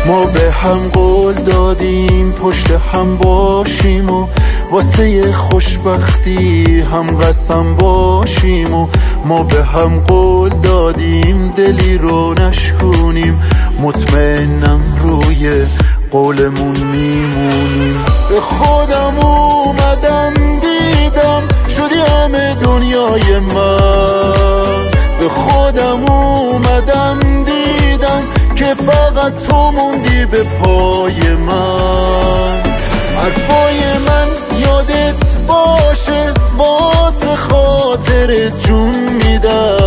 ما به هم قول دادیم پشت هم باشیم و واسه خوشبختی هم قسم باشیم و ما به هم قول دادیم دلی رو نشکونیم، مطمئنم روی قولمون میمونیم. به خودم اومدم دیدم شدی همه دنیای من، به خودم اومدم دیدم که فقط تو موندی به پای من. حرفای من یادت باشه واسه خاطر جون میدم،